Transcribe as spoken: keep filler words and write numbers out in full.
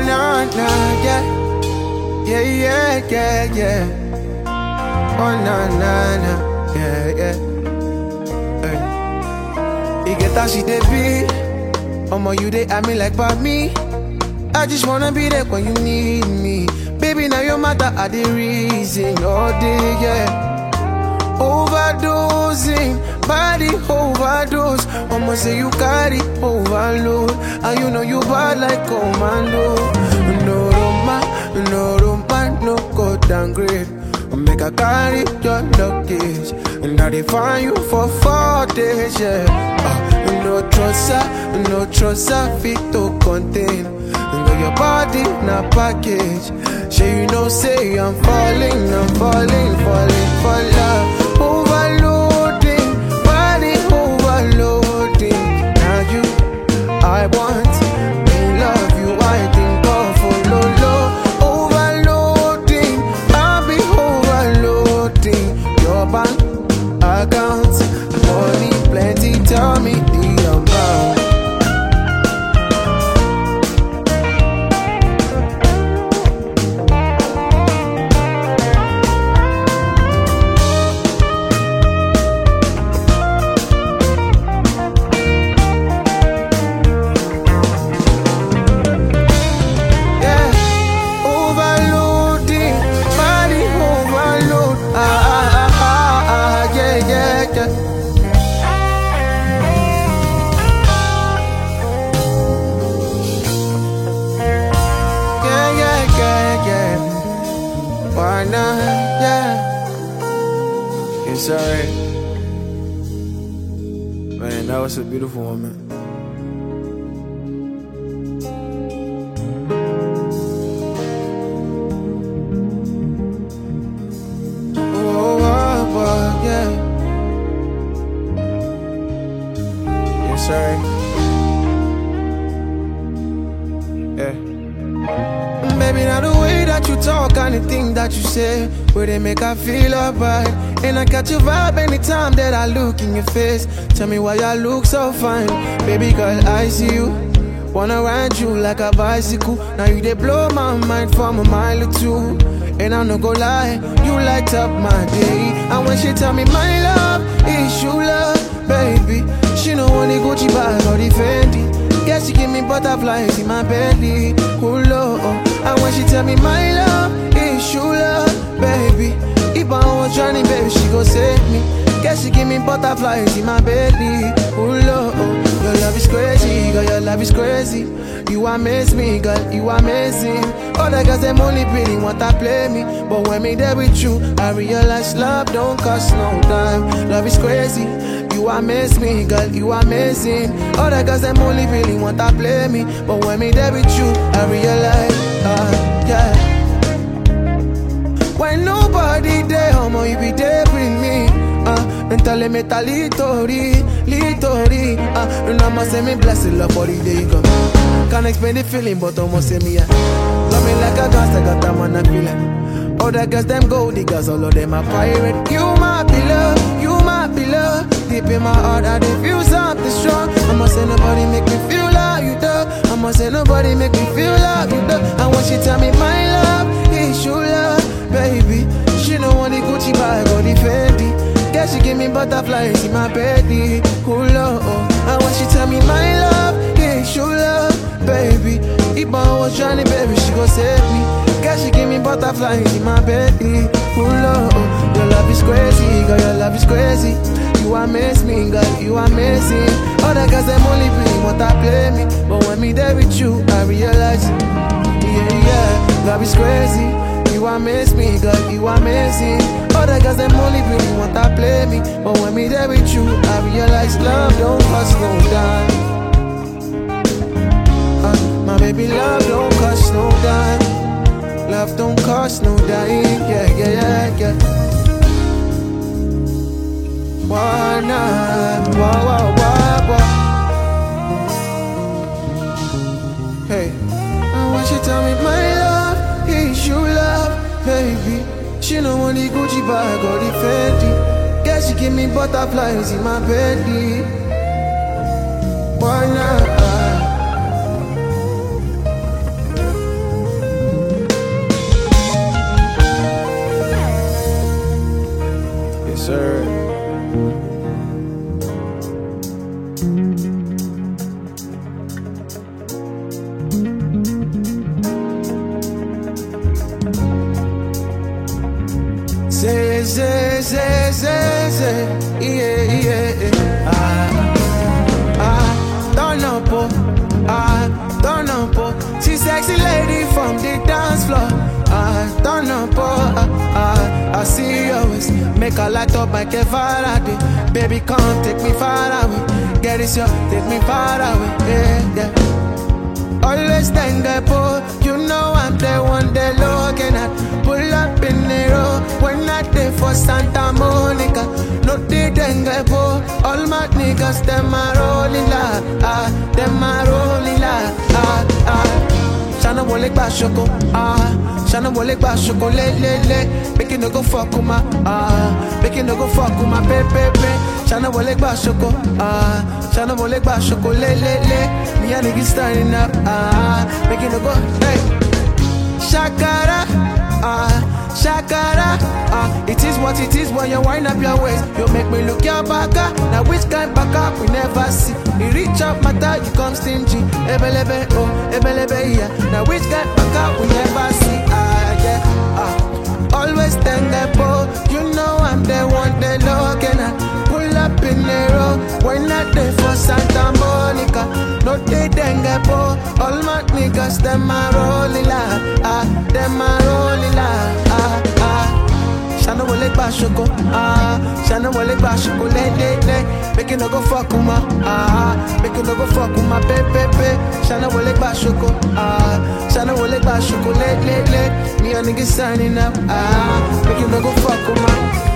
nah, nah, yeah. Yeah, yeah, yeah, yeah. Oh, nah, nah, nah, yeah, yeah. Hey. You get how she dey be. Omo, you dey at me like by me. I just wanna be there when you need me. Baby, now your matter are the reason all day, yeah. Overdosing, body overdose. I'ma say you carry overload, and you know you bad like commando. No Roma, no Roma, no go downgrade. Make a carry your luggage, and I define you for four days, yeah. Uh, no trouser, no trouser fit to contain. And your body na package. Say you know, say I'm falling, I'm falling, falling for love. Overloading, body overloading. Now you, I want, in love you, I think of follow low. Overloading, I be overloading. Your bank account, money plenty, tell me the amount. It's alright. Man, that was a beautiful woman. Oh, oh, oh, yeah. It's alright. Yeah. Baby, now the way that you talk and the thing that you say, where they make I feel alright. And I catch your vibe anytime that I look in your face. Tell me why you look so fine. Baby girl, I see you. Wanna ride you like a bicycle. Now you they blow my mind from a mile or two. And I no go lie, you light up my day. And when she tell me my love is you love, baby, she know only Gucci bag or the Fendi. Guess she give me butterflies in my belly. Ooh, Lord. And when she tell me my love is you love, baby, if I was drowning, baby, she gon' save me. Guess she give me butterflies in my belly. Ooh, Lord, your love is crazy, girl, your love is crazy. You amaze me, girl, you amazing. All the girls, them only pretty, want to play me. But when me there with you, I realize love don't cost no dime. Love is crazy, you amaze me, girl, you amazing. All the girls, them only really want to play me. But when me there with you, I realize, uh, yeah. When nobody there, homo, you be there with me. Uh, and tell me ta litori, litori. Uh, and I'ma say me bless the love for the day come. Can't explain the feeling, but almost say me, yeah. Love me like a gangster, got that man a feeling. All the girls, them gold diggers, all of them are pirate. You my pillar, you my pillar. Deep in my heart, I dey feel something strong. I'ma say nobody make me feel like you do. I'ma say nobody make me feel like you do. And when she tell me my love is your love, baby, she know want the Gucci bag or the Fendi. Guess she give me butterflies in my belly. Ooh, Lord. And when she tell me my love is your love, baby, if I was drowning, baby, she gon' save me. Guess she give me butterflies in my belly. Ooh, Lord. Your love is crazy, girl, your love is crazy. You amaze me, girl, you amazing. All the girls, them only really want to play me. But when me there with you, I realize, yeah, yeah, love is crazy. You amaze me, girl, you amazing. All the girls, them only really want to play me. But when me there with you, I realize love don't cost no dime. Uh, my baby, love don't cost no dime. Love don't cost no dime, yeah, yeah, yeah, yeah. Why not? Why, why, why, why? Hey, and when she tell me my love is you love, baby, she know want the Gucci bag or the Fendi. Guess she give me butterflies in my belly. Why not? say, say, say, say, say, yeah, yeah. Ah, ah, turn up, oh, ah, turn up, oh. She sexy lady from the dance floor. Ah, turn up, oh, ah, ah, I see your waist. Make a light up like a Faraday. Baby, come take me far away. Get it, yo, take me far away. Yeah, yeah. Always thank the boy, you know I'm the one they looking at. Pull up in the road, when I there for Santa Monica. No they thank the boy, all my niggas, them are rolling la, ah, them are rolling la, ah, ah. Shana wole gba shoko, ah, Shana wole gba shoko, le, le, le. Make it no go fuck with my, ah, make it no go fuck with my, pe, pe, pe. Shana wole gba shoko, ah, Shana wole gba shoko, le, le, le. Me and niggas standing up, ah, make it no go, hey. Shakara, ah, Shakara, ah. It is what it is when you wind up your waist. You make me look your back, now which kind back up we never see. You reach up my thigh, you come stingy. Ebelebe, oh, ebelebe, yeah. Now which kind back up we never see, ah, yeah, ah. Always thank the boy, you know I'm the one they looking at. Pull up in the road, when not there for Santa Monica. No they thank the boy, all my niggas, them are rolling la, ah, them are rolling la, ah, ah. Shana wole gba shoko, ah, Shana wole gba shoko, le, le, le. Make it no go fuck with my, ah, make it no go fuck with my, pe, pe, pe. Shana wole gba shoko, ah, Shana wole gba shoko, le, le, le. Me and niggas signing up, ah, make it no go fuck with my.